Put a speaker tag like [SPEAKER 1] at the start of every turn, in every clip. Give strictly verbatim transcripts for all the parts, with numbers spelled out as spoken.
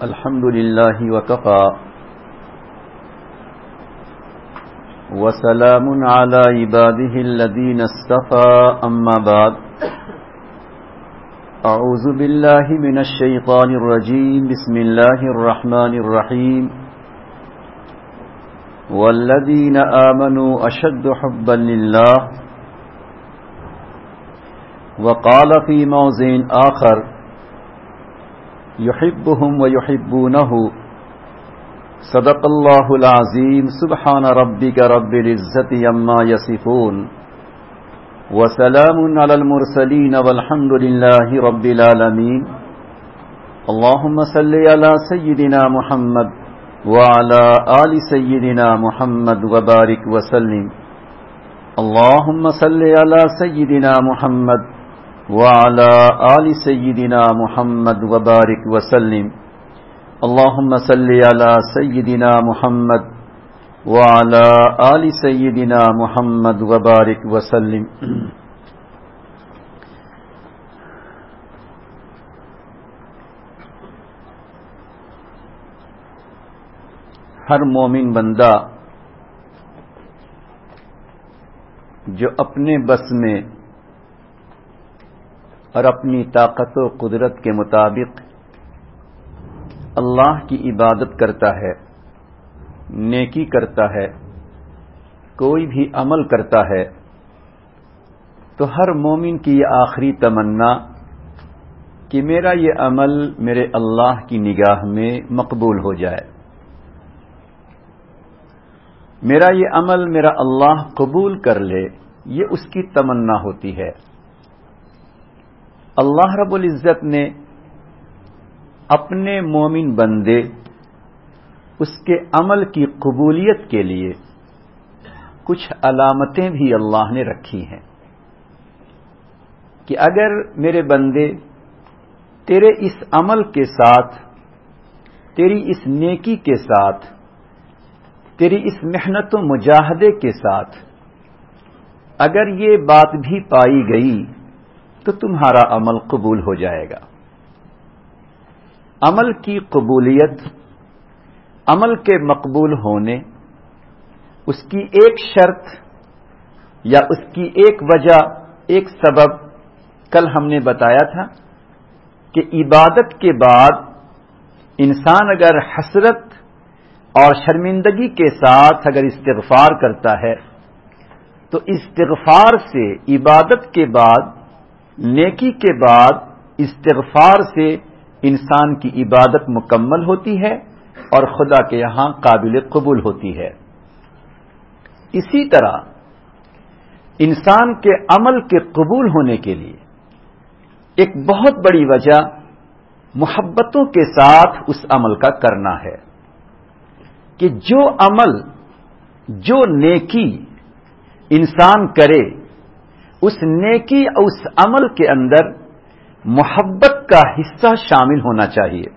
[SPEAKER 1] الحمد لله وكفى وسلام على عباده الذين اصطفى أما بعد أعوذ بالله من الشيطان الرجيم بسم الله الرحمن الرحيم والذين آمنوا أشد حبا لله وقال في موضع آخر يحبهم ويحبونه صدق الله العظيم سبحان ربك رب العزة عما يصفون وسلام على المرسلين والحمد لله رب العالمين اللهم صل على سيدنا محمد وعلى آل سيدنا محمد وبارك وسلم اللهم صل على سيدنا محمد وعلى آل سيدنا محمد وبارك وسلم اللهم صل على سيدنا محمد وعلى آل سيدنا محمد وبارك وسلم ہر مومن بندہ جو اپنے بس میں اور اپنی طاقت و قدرت کے مطابق اللہ کی عبادت کرتا ہے، نیکی کرتا ہے، کوئی بھی عمل کرتا ہے، تو ہر مومن کی یہ آخری تمنا کہ میرا یہ عمل میرے اللہ کی نگاہ میں مقبول ہو جائے، میرا یہ عمل میرا اللہ قبول کر لے، یہ اس کی تمنا ہوتی ہے۔ اللہ رب العزت نے اپنے مومن بندے اس کے عمل کی قبولیت کے لیے کچھ علامتیں بھی اللہ نے رکھی ہیں کہ اگر میرے بندے تیرے اس عمل کے ساتھ، تیری اس نیکی کے ساتھ، تیری اس محنت و مجاہدے کے ساتھ اگر یہ بات بھی پائی گئی تو تمہارا عمل قبول ہو جائے گا۔ عمل کی قبولیت، عمل کے مقبول ہونے، اس کی ایک شرط یا اس کی ایک وجہ، ایک سبب کل ہم نے بتایا تھا کہ عبادت کے بعد انسان اگر حسرت اور شرمندگی کے ساتھ اگر استغفار کرتا ہے تو استغفار سے، عبادت کے بعد، نیکی کے بعد استغفار سے انسان کی عبادت مکمل ہوتی ہے اور خدا کے یہاں قابل قبول ہوتی ہے۔ اسی طرح انسان کے عمل کے قبول ہونے کے لیے ایک بہت بڑی وجہ محبتوں کے ساتھ اس عمل کا کرنا ہے کہ جو عمل، جو نیکی انسان کرے، اس نیکی اور اس عمل کے اندر محبت کا حصہ شامل ہونا چاہیے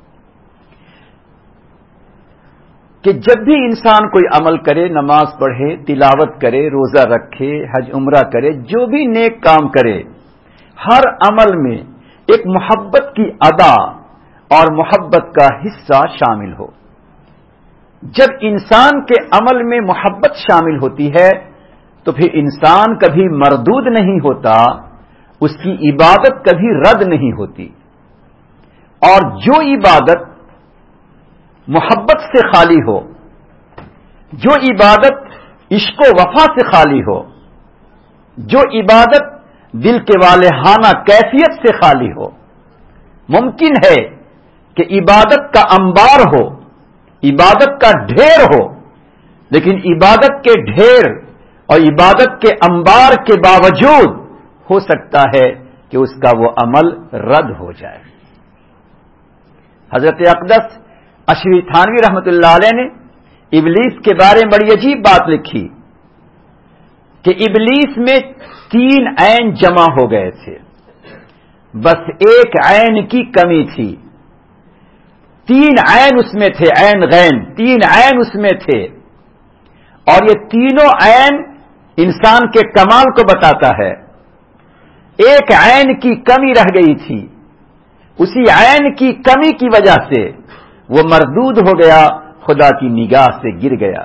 [SPEAKER 1] کہ جب بھی انسان کوئی عمل کرے، نماز پڑھے، تلاوت کرے، روزہ رکھے، حج عمرہ کرے، جو بھی نیک کام کرے، ہر عمل میں ایک محبت کی ادا اور محبت کا حصہ شامل ہو۔ جب انسان کے عمل میں محبت شامل ہوتی ہے تو پھر انسان کبھی مردود نہیں ہوتا، اس کی عبادت کبھی رد نہیں ہوتی، اور جو عبادت محبت سے خالی ہو، جو عبادت عشق و وفا سے خالی ہو، جو عبادت دل کے والہانہ کیفیت سے خالی ہو، ممکن ہے کہ عبادت کا انبار ہو، عبادت کا ڈھیر ہو، لیکن عبادت کے ڈھیر اور عبادت کے انبار کے باوجود ہو سکتا ہے کہ اس کا وہ عمل رد ہو جائے۔ حضرت اقدس اشری تھانوی رحمۃ اللہ علیہ نے ابلیس کے بارے میں بڑی عجیب بات لکھی کہ ابلیس میں تین عین جمع ہو گئے تھے، بس ایک عین کی کمی تھی۔ تین عین اس میں تھے، عین غین، تین عین اس میں تھے، اور یہ تینوں عین انسان کے کمال کو بتاتا ہے۔ ایک عین کی کمی رہ گئی تھی، اسی عین کی کمی کی وجہ سے وہ مردود ہو گیا، خدا کی نگاہ سے گر گیا۔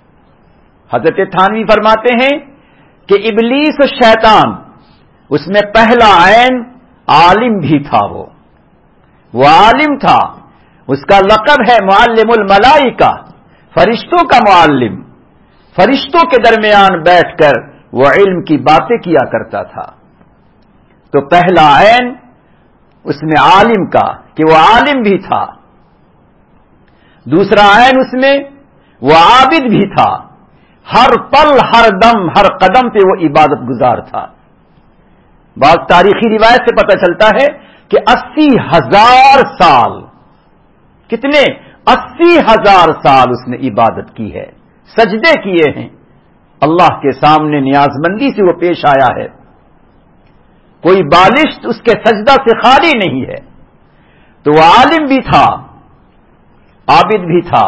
[SPEAKER 1] حضرت تھانوی فرماتے ہیں کہ ابلیس و شیطان، اس میں پہلا عین عالم بھی تھا، وہ وہ عالم تھا، اس کا لقب ہے معلم الملائکہ، فرشتوں کا معلم، فرشتوں کے درمیان بیٹھ کر وہ علم کی باتیں کیا کرتا تھا۔ تو پہلا عین اس میں عالم کا کہ وہ عالم بھی تھا، دوسرا عین اس میں وہ عابد بھی تھا، ہر پل ہر دم ہر قدم پہ وہ عبادت گزار تھا۔ بعض تاریخی روایت سے پتہ چلتا ہے کہ اسی ہزار سال، کتنے؟ اسی ہزار سال اس نے عبادت کی ہے، سجدے کیے ہیں، اللہ کے سامنے نیاز مندی سے وہ پیش آیا ہے، کوئی بالشت اس کے سجدہ سے خالی نہیں ہے۔ تو وہ عالم بھی تھا، عابد بھی تھا،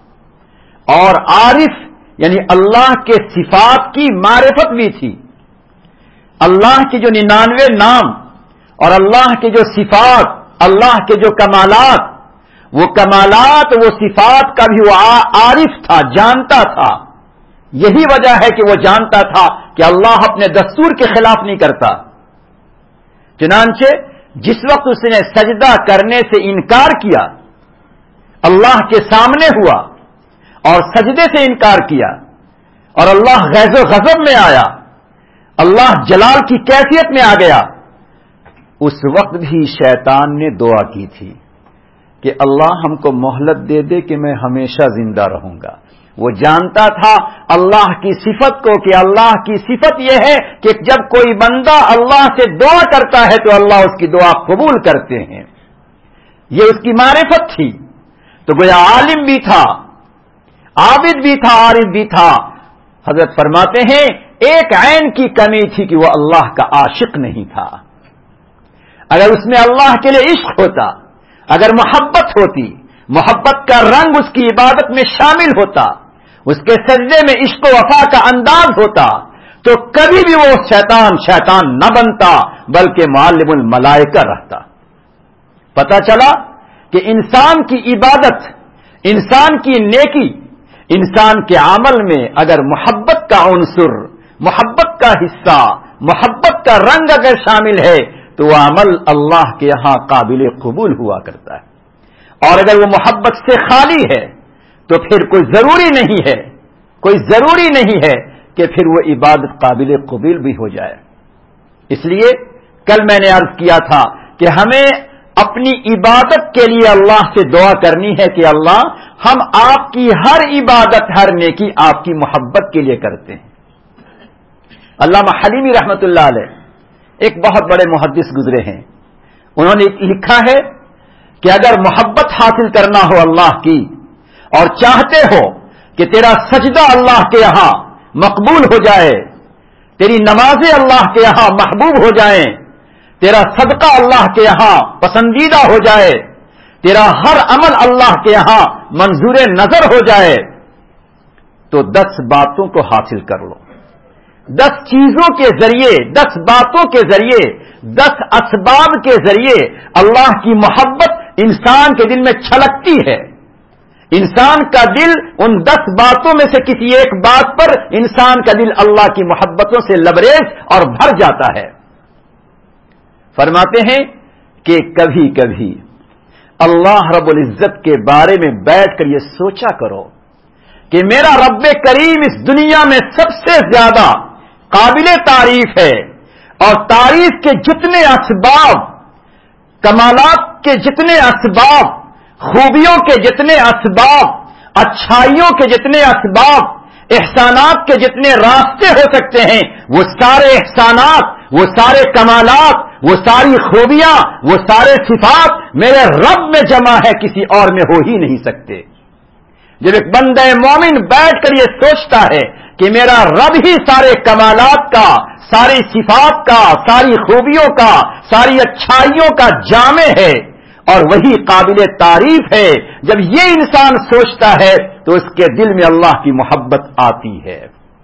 [SPEAKER 1] اور عارف یعنی اللہ کے صفات کی معرفت بھی تھی۔ اللہ کے جو ننانوے نام اور اللہ کے جو صفات، اللہ کے جو کمالات، وہ کمالات وہ صفات کا بھی وہ عارف تھا، جانتا تھا۔ یہی وجہ ہے کہ وہ جانتا تھا کہ اللہ اپنے دستور کے خلاف نہیں کرتا۔ چنانچہ جس وقت اس نے سجدہ کرنے سے انکار کیا، اللہ کے سامنے ہوا اور سجدے سے انکار کیا، اور اللہ غیظ و غضب میں آیا، اللہ جلال کی کیفیت میں آ گیا، اس وقت بھی شیطان نے دعا کی تھی کہ اللہ ہم کو مہلت دے دے کہ میں ہمیشہ زندہ رہوں گا۔ وہ جانتا تھا اللہ کی صفت کو کہ اللہ کی صفت یہ ہے کہ جب کوئی بندہ اللہ سے دعا کرتا ہے تو اللہ اس کی دعا قبول کرتے ہیں، یہ اس کی معرفت تھی۔ تو گویا عالم بھی تھا، عابد بھی تھا، عارف بھی تھا۔ حضرت فرماتے ہیں ایک عین کی کمی تھی کہ وہ اللہ کا عاشق نہیں تھا۔ اگر اس میں اللہ کے لیے عشق ہوتا، اگر محبت ہوتی، محبت کا رنگ اس کی عبادت میں شامل ہوتا، اس کے سجدے میں عشق و وفا کا انداز ہوتا، تو کبھی بھی وہ شیطان شیطان نہ بنتا بلکہ معلم الملائکہ رہتا۔ پتہ چلا کہ انسان کی عبادت، انسان کی نیکی، انسان کے عمل میں اگر محبت کا عنصر، محبت کا حصہ، محبت کا رنگ اگر شامل ہے تو وہ عمل اللہ کے یہاں قابل قبول ہوا کرتا ہے، اور اگر وہ محبت سے خالی ہے تو پھر کوئی ضروری نہیں ہے، کوئی ضروری نہیں ہے کہ پھر وہ عبادت قابل قبول بھی ہو جائے۔ اس لیے کل میں نے عرض کیا تھا کہ ہمیں اپنی عبادت کے لیے اللہ سے دعا کرنی ہے کہ اللہ ہم آپ کی ہر عبادت، ہر نیکی آپ کی محبت کے لیے کرتے ہیں۔ علامہ حلیمی رحمت اللہ علیہ ایک بہت بڑے محدث گزرے ہیں، انہوں نے لکھا ہے کہ اگر محبت حاصل کرنا ہو اللہ کی اور چاہتے ہو کہ تیرا سجدہ اللہ کے یہاں مقبول ہو جائے، تیری نمازیں اللہ کے یہاں محبوب ہو جائیں، تیرا صدقہ اللہ کے یہاں پسندیدہ ہو جائے، تیرا ہر عمل اللہ کے یہاں منظور نظر ہو جائے، تو دس باتوں کو حاصل کر لو۔ دس چیزوں کے ذریعے، دس باتوں کے ذریعے، دس اسباب کے ذریعے اللہ کی محبت انسان کے دل میں چھلکتی ہے۔ انسان کا دل ان دس باتوں میں سے کسی ایک بات پر انسان کا دل اللہ کی محبتوں سے لبریز اور بھر جاتا ہے۔ فرماتے ہیں کہ کبھی کبھی اللہ رب العزت کے بارے میں بیٹھ کر یہ سوچا کرو کہ میرا رب کریم اس دنیا میں سب سے زیادہ قابل تعریف ہے، اور تعریف کے جتنے اسباب، کمالات کے جتنے اسباب، خوبیوں کے جتنے اسباب، اچھائیوں کے جتنے اسباب، احسانات کے جتنے راستے ہو سکتے ہیں، وہ سارے احسانات، وہ سارے کمالات، وہ ساری خوبیاں، وہ سارے صفات میرے رب میں جمع ہے، کسی اور میں ہو ہی نہیں سکتے۔ جب ایک بندہ مومن بیٹھ کر یہ سوچتا ہے کہ میرا رب ہی سارے کمالات کا، ساری صفات کا، ساری خوبیوں کا، ساری اچھائیوں کا جامع ہے اور وہی قابل تعریف ہے، جب یہ انسان سوچتا ہے تو اس کے دل میں اللہ کی محبت آتی ہے۔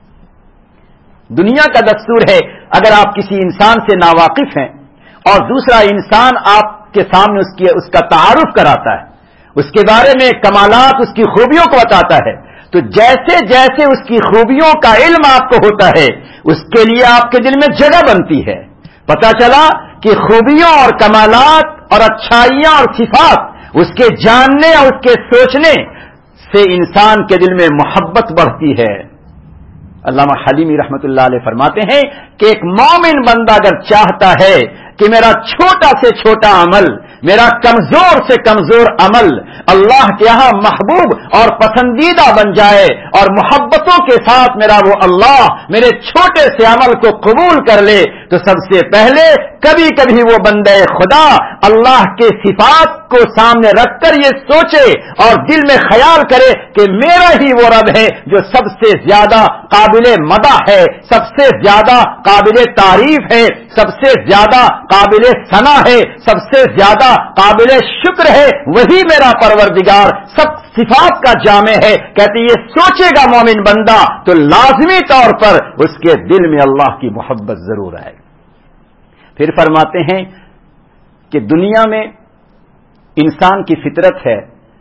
[SPEAKER 1] دنیا کا دستور ہے، اگر آپ کسی انسان سے ناواقف ہیں اور دوسرا انسان آپ کے سامنے اس کی اس کا تعارف کراتا ہے، اس کے بارے میں کمالات، اس کی خوبیوں کو بتاتا ہے، تو جیسے جیسے اس کی خوبیوں کا علم آپ کو ہوتا ہے اس کے لیے آپ کے دل میں جگہ بنتی ہے. پتہ چلا کہ خوبیوں اور کمالات اور اچھائیاں اور صفات اس کے جاننے اور اس کے سوچنے سے انسان کے دل میں محبت بڑھتی ہے. علامہ حلیمی رحمت اللہ علیہ فرماتے ہیں کہ ایک مومن بندہ اگر چاہتا ہے کہ میرا چھوٹا سے چھوٹا عمل، میرا کمزور سے کمزور عمل اللہ کے یہاں محبوب اور پسندیدہ بن جائے اور محبتوں کے ساتھ میرا وہ اللہ میرے چھوٹے سے عمل کو قبول کر لے، تو سب سے پہلے کبھی کبھی وہ بندے خدا اللہ کے صفات کو سامنے رکھ کر یہ سوچے اور دل میں خیال کرے کہ میرا ہی وہ رب ہے جو سب سے زیادہ قابل مدح ہے، سب سے زیادہ قابل تعریف ہے، سب سے زیادہ قابل ثنا ہے، سب سے زیادہ قابل شکر ہے، وہی میرا پروردگار سب صفات کا جامع ہے. کہتے یہ سوچے گا مومن بندہ تو لازمی طور پر اس کے دل میں اللہ کی محبت ضرور آئے. پھر فرماتے ہیں کہ دنیا میں انسان کی فطرت ہے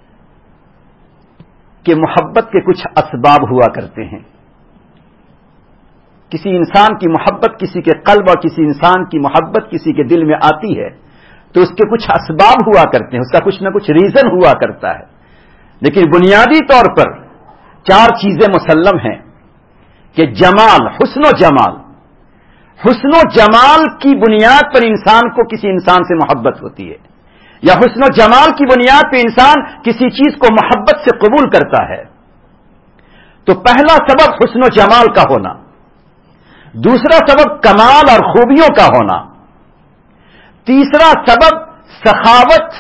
[SPEAKER 1] کہ محبت کے کچھ اسباب ہوا کرتے ہیں. کسی انسان کی محبت کسی کے قلب اور کسی انسان کی محبت کسی کے دل میں آتی ہے تو اس کے کچھ اسباب ہوا کرتے ہیں، اس کا کچھ نہ کچھ ریزن ہوا کرتا ہے. لیکن بنیادی طور پر چار چیزیں مسلم ہیں کہ جمال، حسن و جمال، حسن و جمال کی بنیاد پر انسان کو کسی انسان سے محبت ہوتی ہے، یا حسن و جمال کی بنیاد پہ انسان کسی چیز کو محبت سے قبول کرتا ہے. تو پہلا سبب حسن و جمال کا ہونا، دوسرا سبب کمال اور خوبیوں کا ہونا، تیسرا سبب سخاوت،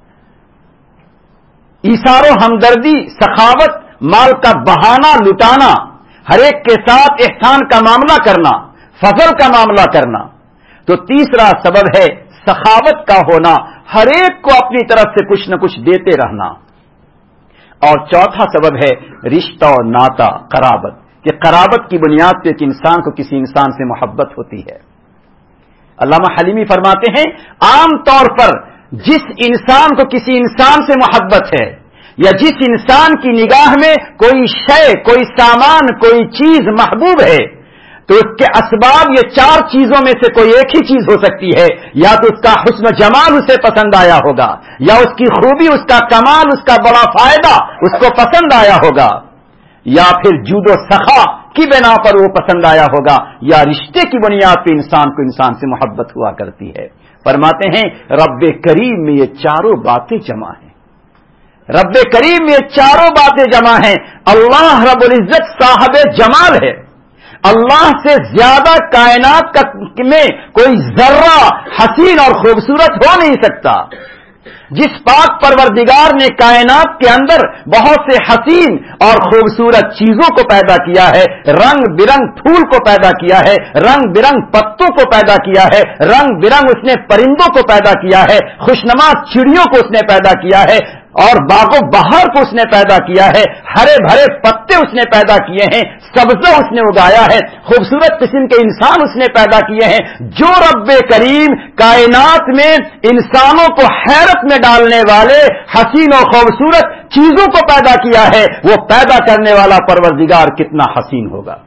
[SPEAKER 1] ایثار و ہمدردی، سخاوت، مال کا بہانہ لٹانا، ہر ایک کے ساتھ احسان کا معاملہ کرنا، فضل کا معاملہ کرنا. تو تیسرا سبب ہے سخاوت کا ہونا، ہر ایک کو اپنی طرف سے کچھ نہ کچھ دیتے رہنا. اور چوتھا سبب ہے رشتہ و ناتا، قرابت، کہ قرابت کی بنیاد پہ ایک انسان کو کسی انسان سے محبت ہوتی ہے. علامہ حلیمی فرماتے ہیں عام طور پر جس انسان کو کسی انسان سے محبت ہے یا جس انسان کی نگاہ میں کوئی شے، کوئی سامان، کوئی چیز محبوب ہے تو اس کے اسباب یہ چار چیزوں میں سے کوئی ایک ہی چیز ہو سکتی ہے. یا تو اس کا حسن و جمال اسے پسند آیا ہوگا، یا اس کی خوبی، اس کا کمال، اس کا بڑا فائدہ اس کو پسند آیا ہوگا، یا پھر جود و سخا کی بنا پر وہ پسند آیا ہوگا، یا رشتے کی بنیاد پہ انسان کو انسان سے محبت ہوا کرتی ہے. فرماتے ہیں رب کریم میں یہ چاروں باتیں جمع ہیں، رب کریم میں یہ چاروں باتیں جمع ہیں. اللہ رب العزت صاحب جمال ہے، اللہ سے زیادہ کائنات میں کوئی ذرہ حسین اور خوبصورت ہو نہیں سکتا. جس پاک پروردگار نے کائنات کے اندر بہت سے حسین اور خوبصورت چیزوں کو پیدا کیا ہے، رنگ برنگ پھول کو پیدا کیا ہے، رنگ برنگ پتوں کو پیدا کیا ہے، رنگ برنگ اس نے پرندوں کو پیدا کیا ہے، خوشنما چڑیوں کو اس نے پیدا کیا ہے، اور باغ و بہار کو اس نے پیدا کیا ہے، ہرے بھرے پتے اس نے پیدا کیے ہیں، سبزہ اس نے اگایا ہے، خوبصورت قسم کے انسان اس نے پیدا کیے ہیں. جو رب کریم کائنات میں انسانوں کو حیرت میں ڈالنے والے حسین و خوبصورت چیزوں کو پیدا کیا ہے، وہ پیدا کرنے والا پروردگار کتنا حسین ہوگا.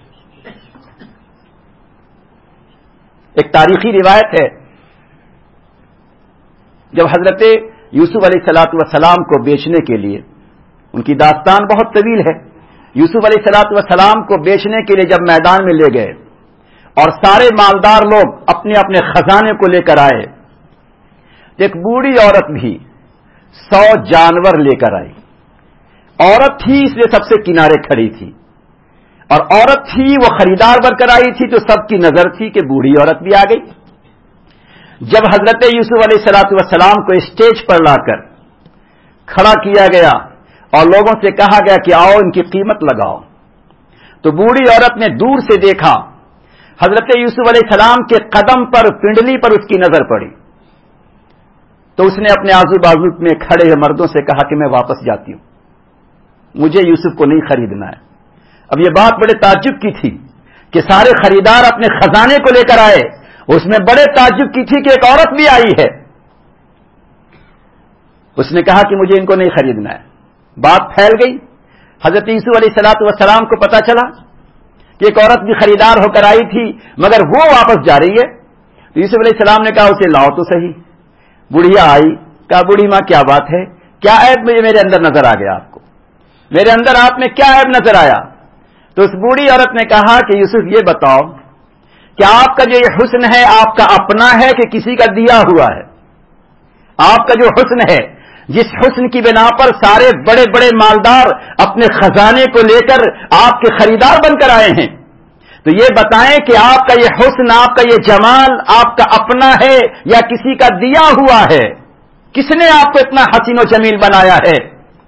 [SPEAKER 1] ایک تاریخی روایت ہے، جب حضرت یوسف علیہ الصلوۃ والسلام کو بیچنے کے لیے، ان کی داستان بہت طویل ہے، یوسف علیہ الصلوۃ والسلام کو بیچنے کے لیے جب میدان میں لے گئے اور سارے مالدار لوگ اپنے اپنے خزانے کو لے کر آئے، ایک بوڑھی عورت بھی سو جانور لے کر آئی. عورت تھی اس لیے سب سے کنارے کھڑی تھی، اور عورت تھی وہ خریدار بن کر آئی تھی تو سب کی نظر تھی کہ بوڑھی عورت بھی آ گئی. جب حضرت یوسف علیہ الصلوۃ والسلام کو اسٹیج پر لا کر کھڑا کیا گیا اور لوگوں سے کہا گیا کہ آؤ ان کی قیمت لگاؤ، تو بوڑھی عورت نے دور سے دیکھا، حضرت یوسف علیہ السلام کے قدم پر، پنڈلی پر اس کی نظر پڑی، تو اس نے اپنے آزو بازو میں کھڑے مردوں سے کہا کہ میں واپس جاتی ہوں، مجھے یوسف کو نہیں خریدنا ہے. اب یہ بات بڑے تعجب کی تھی کہ سارے خریدار اپنے خزانے کو لے کر آئے، اس میں بڑے تعجب کی تھی کہ ایک عورت بھی آئی ہے. اس نے کہا کہ مجھے ان کو نہیں خریدنا ہے. بات پھیل گئی. حضرت یوسف علیہ الصلوۃ والسلام کو پتا چلا کہ ایک عورت بھی خریدار ہو کر آئی تھی مگر وہ واپس جا رہی ہے. تو یوسف علیہ السلام نے کہا اسے لاؤ تو صحیح. بڑھیا آئی. کہا بوڑھی ماں کیا بات ہے, کیا عیب مجھے میرے اندر نظر آ گیا, آپ کو میرے اندر آپ میں کیا عیب نظر آیا؟ تو اس بوڑھی عورت نے کہا کہ یوسف یہ بتاؤ کہ آپ کا جو یہ حسن ہے آپ کا اپنا ہے کہ کسی کا دیا ہوا ہے؟ آپ کا جو حسن ہے, جس حسن کی بنا پر سارے بڑے بڑے مالدار اپنے خزانے کو لے کر آپ کے خریدار بن کر آئے ہیں, تو یہ بتائیں کہ آپ کا یہ حسن, آپ کا یہ جمال آپ کا اپنا ہے یا کسی کا دیا ہوا ہے؟ کس نے آپ کو اتنا حسین و جمیل بنایا ہے؟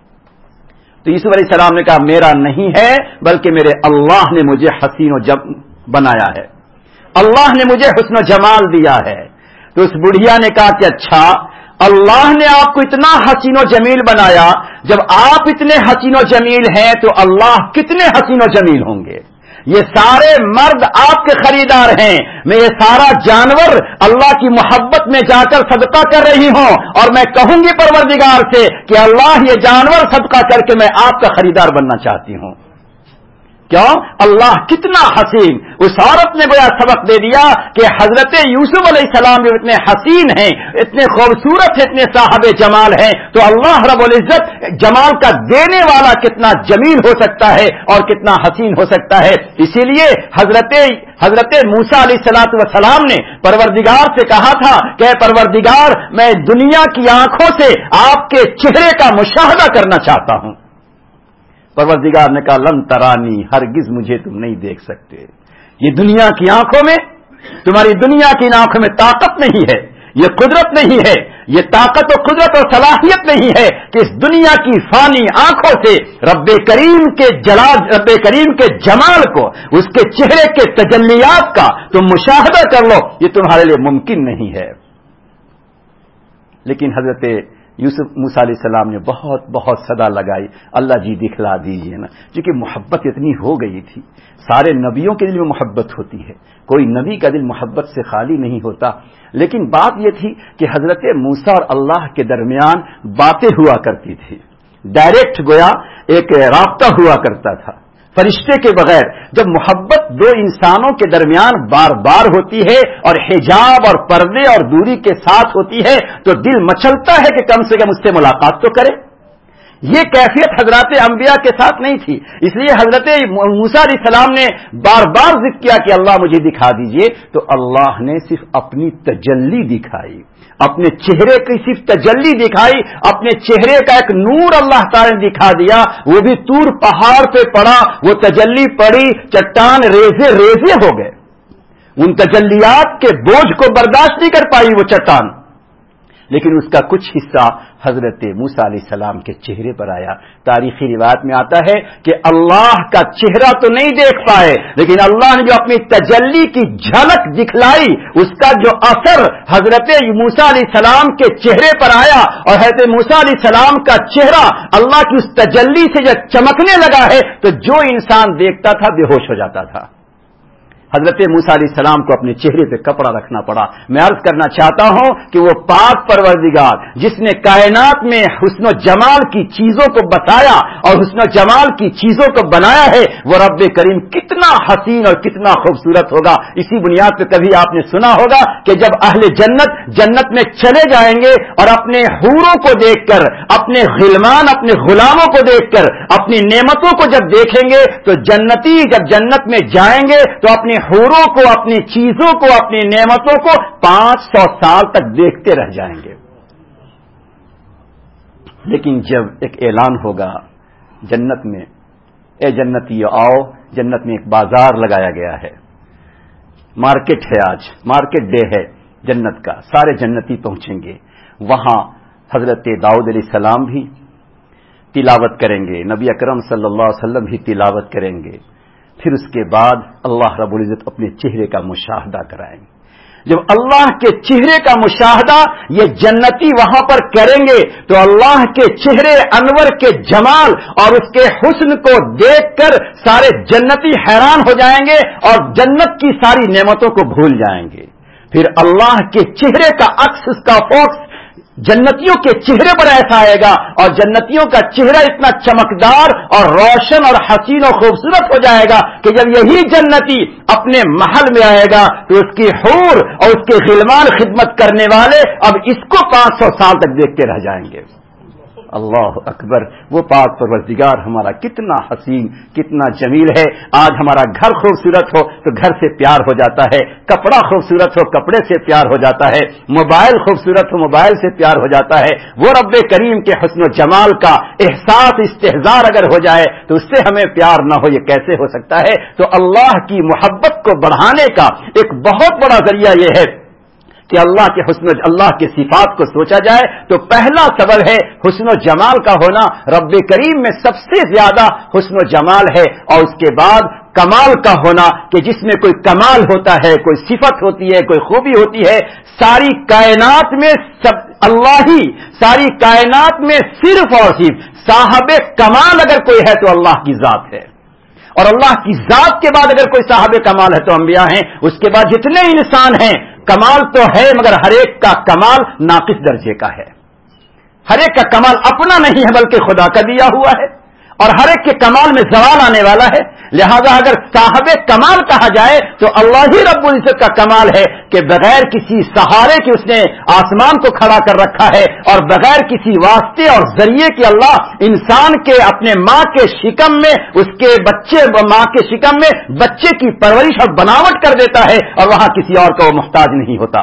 [SPEAKER 1] تو یوسف علیہ السلام نے کہا میرا نہیں ہے بلکہ میرے اللہ نے مجھے حسین و جم بنایا ہے, اللہ نے مجھے حسن و جمال دیا ہے. تو اس بڑھیا نے کہا کہ اچھا اللہ نے آپ کو اتنا حسین و جمیل بنایا, جب آپ اتنے حسین و جمیل ہیں تو اللہ کتنے حسین و جمیل ہوں گے؟ یہ سارے مرد آپ کے خریدار ہیں, میں یہ سارا جانور اللہ کی محبت میں جا کر صدقہ کر رہی ہوں اور میں کہوں گی پروردگار سے کہ اللہ یہ جانور صدقہ کر کے میں آپ کا خریدار بننا چاہتی ہوں. کیوں؟ اللہ کتنا حسین. اس عورت نے گویا سبق دے دیا کہ حضرت یوسف علیہ السلام جو اتنے حسین ہیں, اتنے خوبصورت ہیں, اتنے صاحب جمال ہیں, تو اللہ رب العزت جمال کا دینے والا کتنا جمیل ہو سکتا ہے اور کتنا حسین ہو سکتا ہے. اسی لیے حضرت حضرت موسیٰ علیہ الصلوۃ والسلام نے پروردگار سے کہا تھا کہ پروردگار میں دنیا کی آنکھوں سے آپ کے چہرے کا مشاہدہ کرنا چاہتا ہوں. پروردگار نے کہا لن ترانی, ہرگز مجھے تم نہیں دیکھ سکتے. یہ دنیا کی آنکھوں میں, تمہاری دنیا کی آنکھوں میں طاقت نہیں ہے, یہ قدرت نہیں ہے, یہ طاقت و قدرت اور صلاحیت نہیں ہے کہ اس دنیا کی فانی آنکھوں سے رب کریم کے جلال, رب کریم کے جمال کو, اس کے چہرے کے تجلیات کا تم مشاہدہ کر لو, یہ تمہارے لیے ممکن نہیں ہے. لیکن حضرت یوسف موسیٰ علیہ السلام نے بہت بہت صدا لگائی, اللہ جی دکھلا دیجیے نا, کیونکہ محبت اتنی ہو گئی تھی. سارے نبیوں کے دل میں محبت ہوتی ہے, کوئی نبی کا دل محبت سے خالی نہیں ہوتا. لیکن بات یہ تھی کہ حضرت موسیٰ اور اللہ کے درمیان باتیں ہوا کرتی تھی, ڈائریکٹ گویا ایک رابطہ ہوا کرتا تھا فرشتے کے بغیر. جب محبت دو انسانوں کے درمیان بار بار ہوتی ہے اور حجاب اور پردے اور دوری کے ساتھ ہوتی ہے تو دل مچلتا ہے کہ کم سے کم اس سے ملاقات تو کرے. یہ کیفیت حضرات انبیاء کے ساتھ نہیں تھی. اس لیے حضرت موسیٰ علیہ السلام نے بار بار ذکر کیا کہ اللہ مجھے دکھا دیجئے, تو اللہ نے صرف اپنی تجلی دکھائی, اپنے چہرے کی صرف تجلی دکھائی, اپنے چہرے کا ایک نور اللہ تعالی نے دکھا دیا. وہ بھی طور پہاڑ پہ پڑا, وہ تجلی پڑی, چٹان ریزے ریزے ہو گئے. ان تجلیات کے بوجھ کو برداشت نہیں کر پائی وہ چٹان, لیکن اس کا کچھ حصہ حضرت موسیٰ علیہ السلام کے چہرے پر آیا. تاریخی روایت میں آتا ہے کہ اللہ کا چہرہ تو نہیں دیکھ پائے, لیکن اللہ نے جو اپنی تجلی کی جھلک دکھلائی اس کا جو اثر حضرت موسیٰ علیہ السلام کے چہرے پر آیا, اور حضرت موسیٰ علیہ السلام کا چہرہ اللہ کی اس تجلی سے جب چمکنے لگا ہے تو جو انسان دیکھتا تھا بے ہوش ہو جاتا تھا. حضرت موسیٰ علیہ السلام کو اپنے چہرے پہ کپڑا رکھنا پڑا. میں عرض کرنا چاہتا ہوں کہ وہ پاک پروردگار جس نے کائنات میں حسن و جمال کی چیزوں کو بتایا اور حسن و جمال کی چیزوں کو بنایا ہے, وہ رب کریم کتنا حسین اور کتنا خوبصورت ہوگا. اسی بنیاد پہ کبھی آپ نے سنا ہوگا کہ جب اہل جنت جنت میں چلے جائیں گے اور اپنے حوروں کو دیکھ کر, اپنے غلمان اپنے غلاموں کو دیکھ کر, اپنی نعمتوں کو جب دیکھیں گے تو جنتی جب جنت میں جائیں گے تو اپنی حوروں کو, اپنی چیزوں کو, اپنی نعمتوں کو پانچ سو سال تک دیکھتے رہ جائیں گے. لیکن جب ایک اعلان ہوگا جنت میں, اے جنتی آؤ, جنت میں ایک بازار لگایا گیا ہے, مارکیٹ ہے, آج مارکیٹ ڈے ہے جنت کا, سارے جنتی پہنچیں گے وہاں. حضرت داؤد علیہ السلام بھی تلاوت کریں گے, نبی اکرم صلی اللہ علیہ وسلم بھی تلاوت کریں گے. پھر اس کے بعد اللہ رب العزت اپنے چہرے کا مشاہدہ کرائیں گے. جب اللہ کے چہرے کا مشاہدہ یہ جنتی وہاں پر کریں گے تو اللہ کے چہرے انور کے جمال اور اس کے حسن کو دیکھ کر سارے جنتی حیران ہو جائیں گے اور جنت کی ساری نعمتوں کو بھول جائیں گے. پھر اللہ کے چہرے کا عکس, اس کا فوکس जन्नतियों के चेहरे पर ऐसा आएगा और जन्नतियों का चेहरा इतना चमकदार और रोशन और हसीन और खूबसूरत हो जाएगा कि जब यही जन्नती अपने महल में आएगा तो उसकी हूर और उसके गिलमान खिदमत करने वाले अब इसको पांच सौ साल तक देखते रह जाएंगे। अल्लाह अकबर। वो पाक परवरदिगार हमारा कितना हसीन, कितना जमील है। आज हमारा घर खूबसूरत हो तो घर से प्यार हो जाता है, कपड़ा खूबसूरत हो कपड़े से प्यार हो जाता है, मोबाइल खूबसूरत हो मोबाइल से प्यार हो जाता है। वो रब्बे करीम के हुस्न जमाल का एहसास इस्तेहजार अगर हो जाए तो उससे हमें प्यार न हो, ये कैसे हो सकता है? तो अल्लाह की मोहब्बत को बढ़ाने का एक बहुत बड़ा जरिया यह है कि अल्लाह के हुस्न अल्लाह के सिफात को सोचा जाए। तो पहला सबब है हुस्न जमाल का होना। रब्बे करीम में सबसे ज्यादा हुस्न जमाल है और उसके बाद कमाल का होना कि जिसमें कोई कमाल होता है, कोई सिफत होती है, कोई खूबी होती है। सारी कायनात में सब अल्लाह ही, सारी कायनात में सिर्फ और सिर्फ साहबे कमाल अगर कोई है तो अल्लाह की जात है, और अल्लाह की जात के बाद अगर कोई साहबे कमाल है तो अंबिया हैं। उसके बाद जितने इंसान हैं कमाल तो है मगर हर एक का कमाल नाकिस दर्जे का है। हर एक का कमाल अपना नहीं है बल्कि खुदा का दिया हुआ है और हर एक के कमाल में जवाल आने वाला है। लिहाजा अगर साहबे कमाल कहा जाए तो अल्लाह ही रब्बुल इज्जत का कमाल है कि बगैर किसी सहारे के उसने आसमान को खड़ा कर रखा है और बगैर किसी वास्ते और जरिए के अल्लाह इंसान के अपने मां के शिकम में उसके बच्चे मां के शिकम में बच्चे की परवरिश और बनावट कर देता है और वहां किसी और का वो मुहताज नहीं होता।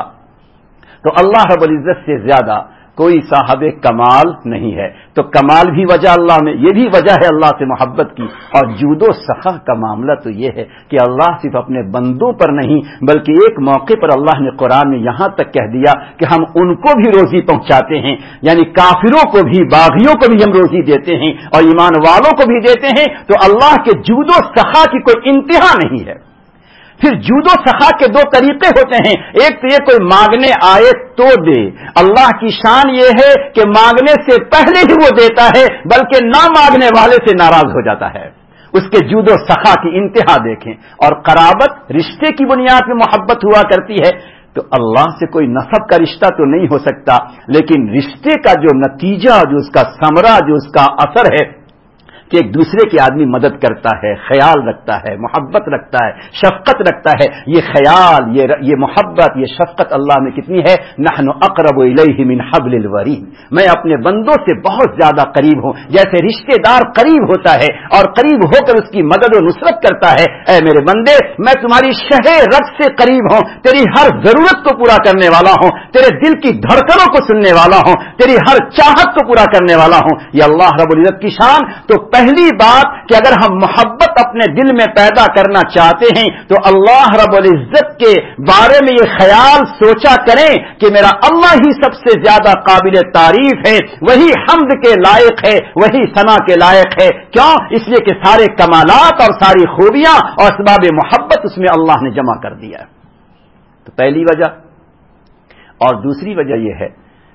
[SPEAKER 1] तो अल्लाह रब्बुल इज्जत से ज्यादा कोई साहबे कमाल नहीं है। तो कमाल भी वजह अल्लाह में, ये भी वजह है अल्लाह से मोहब्बत की। और जूदो सखा का मामला तो ये है कि अल्लाह सिर्फ अपने बंदों पर नहीं बल्कि एक मौके पर अल्लाह ने कुरान में यहां तक कह दिया कि हम उनको भी रोजी पहुंचाते हैं, यानी काफिरों को भी, बागियों को भी हम रोजी देते हैं और ईमान वालों को भी देते हैं। तो अल्लाह के जूदो सखा की कोई इंतहा नहीं है। फिर जूदो सखा के दो तरीके होते हैं। एक तो ये कोई मांगने आए तो दे। अल्लाह की शान ये है कि मांगने से पहले ही वो देता है बल्कि ना मांगने वाले से नाराज हो जाता है। उसके जूदो सखा की इंतहा देखें। और कराबत रिश्ते की बुनियाद पर मोहब्बत हुआ करती है। तो अल्लाह से कोई नसब का रिश्ता तो नहीं हो सकता, लेकिन रिश्ते का जो नतीजा, जो उसका समरा, जो उसका असर है कि एक दूसरे की आदमी मदद करता है, ख्याल रखता है, मोहब्बत रखता है, शफकत रखता है। ये ख्याल, ये ये मोहब्बत, ये शफकत अल्लाह में कितनी है? नहनु अक़रबु इलैहि मिन हब्लिल वरीद। मैं अपने बंदों से बहुत ज्यादा करीब हूं। जैसे रिश्तेदार करीब होता है और करीब होकर उसकी मदद और नुसरत करता है, ऐ मेरे बंदे मैं तुम्हारी शहे रग से करीब हूं, तेरी हर जरूरत को पूरा करने वाला हूं, तेरे दिल की धड़कनों को सुनने वाला हूं, तेरी हर चाहत को पूरा करने वाला हूं। ये अल्लाह रब्बुल इज्जत की शान। तो पहली बात कि अगर हम मोहब्बत अपने दिल में पैदा करना चाहते हैं तो अल्लाह रब्बुल इज्जत के बारे में ये ख्याल सोचा करें कि मेरा अल्लाह ही सबसे ज्यादा काबिल तारीफ है, वही हम्द के लायक है, वही सना के लायक है। क्यों? इसलिए कि सारे कमालात और सारी खूबियां और असबाब मोहब्बत उसमें अल्लाह ने जमा कर दिया है। तो पहली वजह। और दूसरी वजह यह है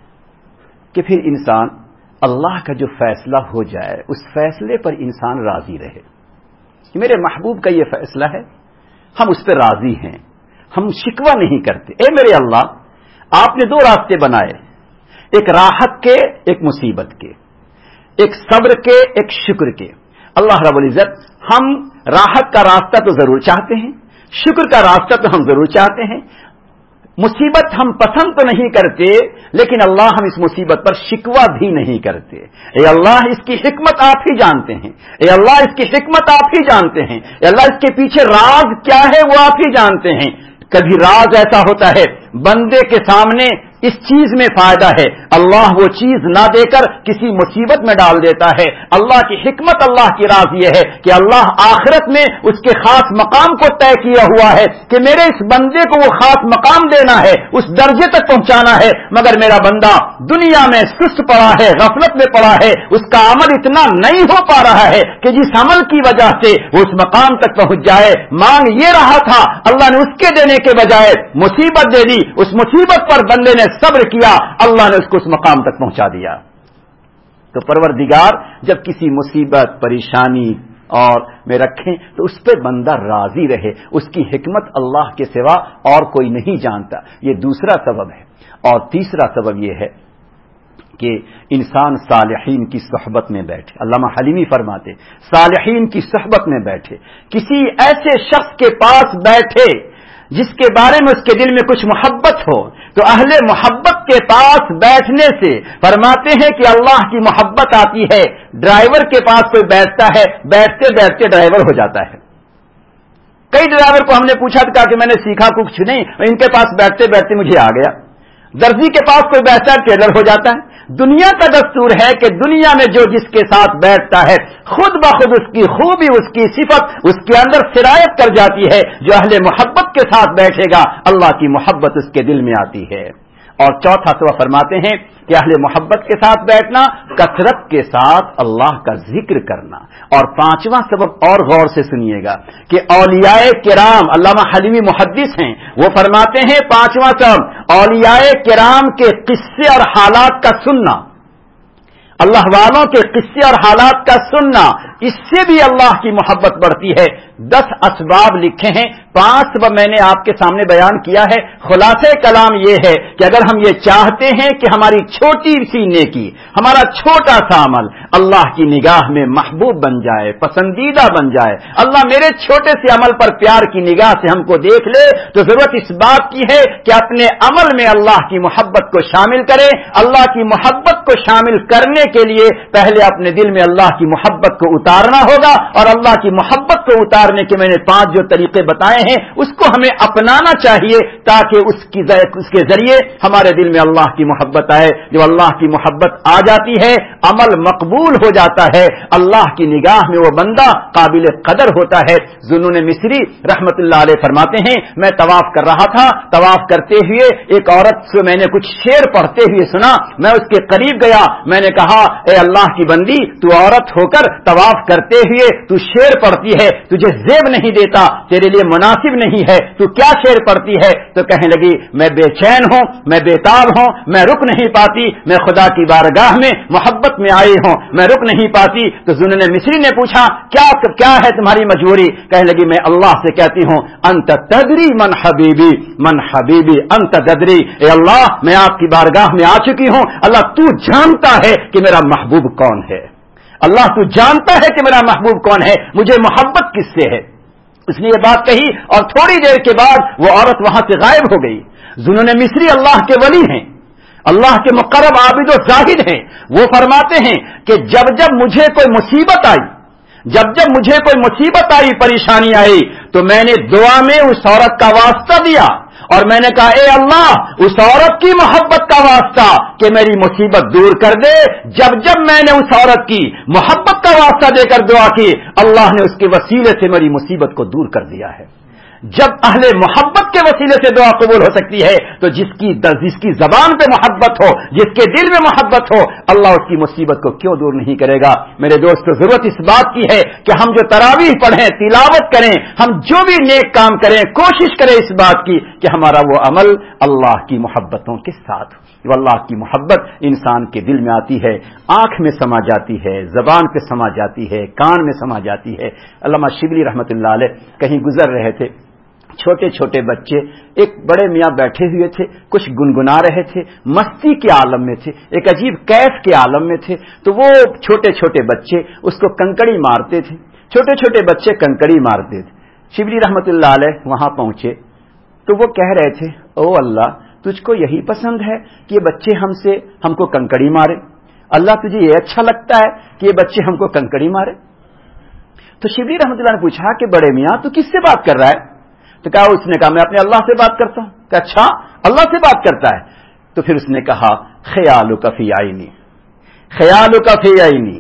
[SPEAKER 1] कि फिर इंसान अल्लाह का जो फैसला हो जाए उस फैसले पर इंसान राजी रहे कि मेरे महबूब का ये फैसला है, हम उस पर राजी हैं, हम शिकवा नहीं करते। ए मेरे अल्लाह, आपने दो रास्ते बनाए, एक राहत के, एक मुसीबत के, एक सब्र के, एक शुक्र के। अल्लाह रब्बुल इज्जत, हम राहत का रास्ता तो जरूर चाहते हैं, शुक्र का रास्ता तो हम जरूर चाहते हैं, मुसीबत हम पसंद तो नहीं करते, लेकिन अल्लाह हम इस मुसीबत पर शिकवा भी नहीं करते। ए अल्लाह, इसकी हिकमत आप ही जानते हैं। ए अल्लाह, इसकी हिकमत आप ही जानते हैं। ए अल्लाह, इसके पीछे राज क्या है वो आप ही जानते हैं। कभी राज ऐसा होता है बंदे के सामने इस चीज में फायदा है, अल्लाह वो चीज ना देकर किसी मुसीबत में डाल देता है। अल्लाह की हिकमत, अल्लाह की राज ये है कि अल्लाह आखिरत में उसके खास मकाम को तय किया हुआ है कि मेरे इस बंदे को वो खास मकाम देना है, उस दर्जे तक पहुंचाना है। मगर मेरा बंदा दुनिया में सुस्त पड़ा है, गफलत में पड़ा है, उसका अमल इतना नहीं हो पा रहा है कि जिस अमल की वजह से वो उस मकाम तक पहुंच जाए। मांग ये रहा था, अल्लाह ने उसके देने के बजाय मुसीबत दे दी। उस मुसीबत पर बंदे ने सब्र किया, अल्लाह ने उसको उस मकाम तक पहुंचा दिया। तो परवरदिगार जब किसी मुसीबत, परेशानी और में रखें तो उस पर बंदा राजी रहे, उसकी हिकमत अल्लाह के सिवा और कोई नहीं जानता। ये दूसरा सबब है। और तीसरा सबब यह है کہ انسان صالحین کی صحبت میں بیٹھے. علامہ حلیمی فرماتے صالحین کی صحبت میں بیٹھے، کسی ایسے شخص کے پاس بیٹھے جس کے بارے میں اس کے دل میں کچھ محبت ہو، تو اہل محبت کے پاس بیٹھنے سے فرماتے ہیں کہ اللہ کی محبت آتی ہے. ڈرائیور کے پاس کوئی بیٹھتا ہے، بیٹھتے بیٹھتے ڈرائیور ہو جاتا ہے. کئی ڈرائیور کو ہم نے پوچھا تھا کہ میں نے سیکھا کچھ نہیں، ان کے پاس بیٹھتے بیٹھتے مجھے آ گیا. درزی کے پاس کوئی بیٹھتا ہے ٹیلر ہو جاتا ہے. دنیا کا دستور ہے کہ دنیا میں جو جس کے ساتھ بیٹھتا ہے خود بخود اس کی خوبی، اس کی صفت اس کے اندر سرایت کر جاتی ہے. جو اہل محبت کے ساتھ بیٹھے گا اللہ کی محبت اس کے دل میں آتی ہے. اور چوتھا سبب فرماتے ہیں کہ اہل محبت کے ساتھ بیٹھنا، کثرت کے ساتھ اللہ کا ذکر کرنا. اور پانچواں سبب اور غور سے سنیے گا کہ اولیاء کرام، علامہ حلیمی محدث ہیں، وہ فرماتے ہیں پانچواں سبب اولیاء کرام کے قصے اور حالات کا سننا، اللہ والوں کے قصے اور حالات کا سننا، اس سے بھی اللہ کی محبت بڑھتی ہے. دس اسباب لکھے ہیں، پانچ سبب میں نے آپ کے سامنے بیان کیا ہے. خلاصہ کلام یہ ہے کہ اگر ہم یہ چاہتے ہیں کہ ہماری چھوٹی سی نیکی، ہمارا چھوٹا سا عمل اللہ کی نگاہ میں محبوب بن جائے، پسندیدہ بن جائے، اللہ میرے چھوٹے سے عمل پر پیار کی نگاہ سے ہم کو دیکھ لے، تو ضرورت اس بات کی ہے کہ اپنے عمل میں اللہ کی محبت کو شامل کریں. اللہ کی محبت کو شامل کرنے کے لیے پہلے اپنے دل میں اللہ کی محبت کو اتارنا ہوگا. اور اللہ کی محبت کو اتارنے کے میں نے پانچ جو طریقے بتائے ہیں اس کو ہمیں اپنانا چاہیے تاکہ اس کی اس کے ذریعے ہمارے دل میں اللہ کی محبت آئے. جو اللہ کی محبت آ جاتی ہے عمل مقبول ہو جاتا ہے، اللہ کی نگاہ میں وہ بندہ قابل قدر ہوتا ہے. ذوالنون مصری رحمت اللہ علیہ فرماتے ہیں میں طواف کر رہا تھا، طواف کرتے ہوئے ایک عورت سے میں نے کچھ شعر پڑھتے ہوئے سنا. میں اس کے قریب گیا، میں نے کہا اے اللہ کی بندی، تو عورت ہو کر طواف کرتے ہوئے تو شعر پڑھتی ہے، تجھے زیب نہیں دیتا، تیرے لیے مناسب نہیں ہے، تو کیا شعر پڑھتی ہے؟ تو کہنے لگی میں بے چین ہوں، میں بےتاب ہوں، میں رک نہیں پاتی، میں خدا کی بارگاہ میں محبت میں آئی ہوں، میں رک نہیں پاتی. تو ذوالنون مصری نے پوچھا کیا کیا ہے تمہاری مجبوری؟ کہنے لگی میں اللہ سے کہتی ہوں انت تدری من حبیبی من حبیبی انت تدری، اے اللہ میں آپ کی بارگاہ میں آ چکی ہوں، اللہ تو جانتا ہے کہ میرا محبوب کون ہے، اللہ تو جانتا ہے کہ میرا محبوب کون ہے، مجھے محبت کس سے ہے. اس نے یہ بات کہی اور تھوڑی دیر کے بعد وہ عورت وہاں سے غائب ہو گئی. ذوالنون مصری اللہ کے ولی ہیں، اللہ کے مقرب عابد و زاہد ہیں. وہ فرماتے ہیں کہ جب جب مجھے کوئی مصیبت آئی، جب جب مجھے کوئی مصیبت آئی، پریشانی آئی، تو میں نے دعا میں اس عورت کا واسطہ دیا اور میں نے کہا اے اللہ اس عورت کی محبت کا واسطہ کہ میری مصیبت دور کر دے. جب جب میں نے اس عورت کی محبت کا واسطہ دے کر دعا کی، اللہ نے اس کے وسیلے سے میری مصیبت کو دور کر دیا ہے. جب اہل محبت کے وسیلے سے دعا قبول ہو سکتی ہے تو جس کی جس کی زبان پہ محبت ہو، جس کے دل میں محبت ہو، اللہ اس کی مصیبت کو کیوں دور نہیں کرے گا. میرے دوستو ضرورت اس بات کی ہے کہ ہم جو تراویح پڑھیں، تلاوت کریں، ہم جو بھی نیک کام کریں، کوشش کریں اس بات کی کہ ہمارا وہ عمل اللہ کی محبتوں کے ساتھ ہو. وہ اللہ کی محبت انسان کے دل میں آتی ہے، آنکھ میں سما جاتی ہے، زبان پہ سما جاتی ہے، کان میں سما جاتی ہے. علامہ شبلی رحمت اللہ علیہ کہیں گزر رہے تھے، چھوٹے چھوٹے بچے ایک بڑے میاں بیٹھے ہوئے تھے، کچھ گنگنا رہے تھے، مستی کے عالم میں تھے، ایک عجیب کیف کے عالم میں تھے. تو وہ چھوٹے چھوٹے بچے اس کو کنکڑی مارتے تھے، چھوٹے چھوٹے بچے کنکڑی مارتے تھے. شبلی رحمت اللہ علیہ وہاں پہنچے تو وہ کہہ رہے تھے او اللہ تجھ کو یہی پسند ہے کہ یہ بچے ہم سے ہم کو کنکڑی مارے؟ اللہ تجھے یہ اچھا لگتا ہے کہ یہ بچے ہم کو کنکڑی مارے؟ تو شبلی رحمت اللہ نے پوچھا کہ بڑے میاں تو کس سے بات کر رہا ہے؟ تو کہا اس نے کہا میں اپنے اللہ سے بات کرتا ہوں. کہ اچھا اللہ سے بات کرتا ہے؟ تو پھر اس نے کہا خیالک فی عینی خیالک فی عینی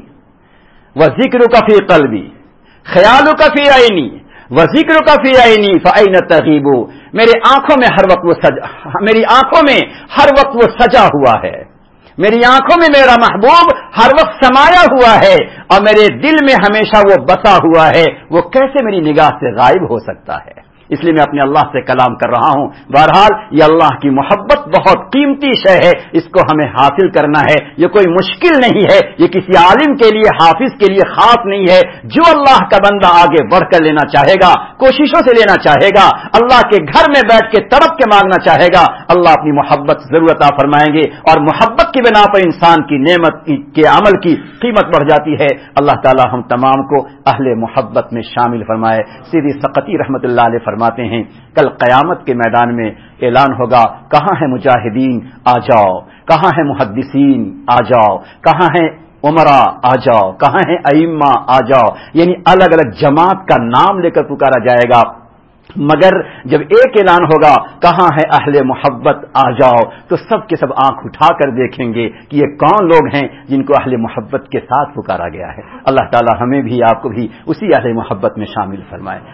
[SPEAKER 1] وذکرک فی قلبی خیالک فی عینی وذکرک فی عینی فأین تغیب. میرے آنکھوں میں ہر وقت وہ سجا میری آنکھوں میں ہر وقت وہ سجا ہوا ہے، میری آنکھوں میں میرا محبوب ہر وقت سمایا ہوا ہے اور میرے دل میں ہمیشہ وہ بسا ہوا ہے. وہ کیسے میری نگاہ سے غائب ہو سکتا ہے؟ اس لیے میں اپنے اللہ سے کلام کر رہا ہوں. بہرحال یہ اللہ کی محبت بہت قیمتی شے ہے, اس کو ہمیں حاصل کرنا ہے. یہ کوئی مشکل نہیں ہے, یہ کسی عالم کے لیے, حافظ کے لیے خاص نہیں ہے. جو اللہ کا بندہ آگے بڑھ کر لینا چاہے گا, کوششوں سے لینا چاہے گا, اللہ کے گھر میں بیٹھ کے تڑپ کے مانگنا چاہے گا, اللہ اپنی محبت ضرور عطا فرمائیں گے. اور محبت کی بنا پر انسان کی نعمت کے عمل کی قیمت بڑھ جاتی ہے. اللہ تعالی ہم تمام کو اہل محبت میں شامل فرمائے. سیدی سقطی رحمت اللہ علیہ فرماتے ہیں, کل قیامت کے میدان میں اعلان ہوگا, کہاں ہے مجاہدین آ جاؤ, کہاں ہے محدثین آ جاؤ, کہاں ہے عمراء آ جاؤ, کہاں ہے ائمہ آ جاؤ. یعنی الگ الگ جماعت کا نام لے کر پکارا جائے گا. مگر جب ایک اعلان ہوگا, کہاں ہے اہل محبت آ جاؤ, تو سب کے سب آنکھ اٹھا کر دیکھیں گے کہ یہ کون لوگ ہیں جن کو اہل محبت کے ساتھ پکارا گیا ہے. اللہ تعالی ہمیں بھی, آپ کو بھی اسی اہل محبت میں شامل فرمائے.